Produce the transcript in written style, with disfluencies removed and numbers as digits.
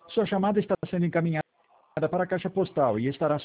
Sua chamada está sendo encaminhada para a caixa postal e estará